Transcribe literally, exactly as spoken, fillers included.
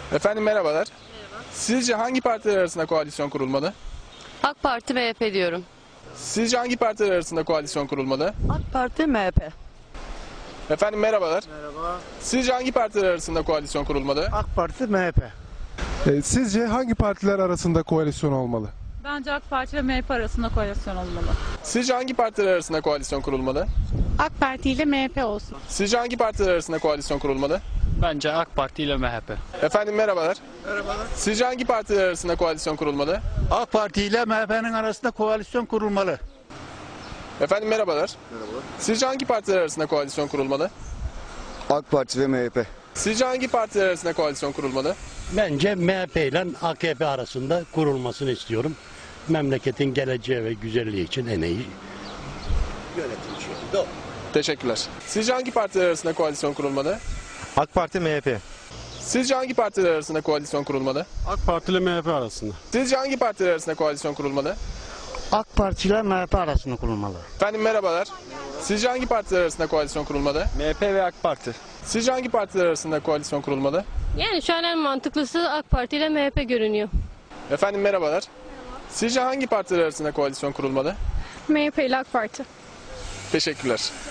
Efendim merhabalar. Sizce hangi partiler arasında koalisyon kurulmalı? AK Parti M H P diyorum. Sizce hangi partiler arasında koalisyon kurulmalı? AK Parti M H P. Efendim merhabalar. Merhaba. Sizce hangi partiler arasında koalisyon kurulmalı? AK Parti M H P. E, Sizce hangi partiler arasında koalisyon olmalı? Bence AK Parti ile M H P arasında koalisyon olmalı. Sizce hangi partiler arasında koalisyon kurulmalı? AK Parti ile M H P olsun. Sizce hangi partiler arasında koalisyon kurulmalı? Bence AK Parti ile M H P. Efendim merhabalar. Merhabalar. Sizce hangi partiler arasında koalisyon kurulmalı? AK Parti ile M H P'nin arasında koalisyon kurulmalı. Efendim merhabalar. Merhabalar. Sizce hangi partiler arasında koalisyon kurulmalı? AK Parti ve M H P. Sizce hangi partiler arasında koalisyon kurulmalı? Bence M H P ile A K P arasında kurulmasını istiyorum. Memleketin geleceği ve güzelliği için en iyi yönetim şekli. Teşekkürler. Sizce hangi partiler arasında koalisyon kurulmalı? AK Parti M H P. Sizce hangi partiler arasında koalisyon kurulmalı? AK Parti ile M H P arasında. Sizce hangi partiler arasında koalisyon kurulmalı? AK Parti ile M H P arasında kurulmalı. Efendim merhabalar. Sizce hangi partiler arasında koalisyon kurulmalı? M H P ve AK Parti. Sizce hangi partiler arasında koalisyon kurulmalı? Yani şu an en mantıklısı AK Parti ile M H P görünüyor. Efendim merhabalar. Sizce hangi partiler arasında koalisyon kurulmalı? M H P ile AK Parti. Teşekkürler.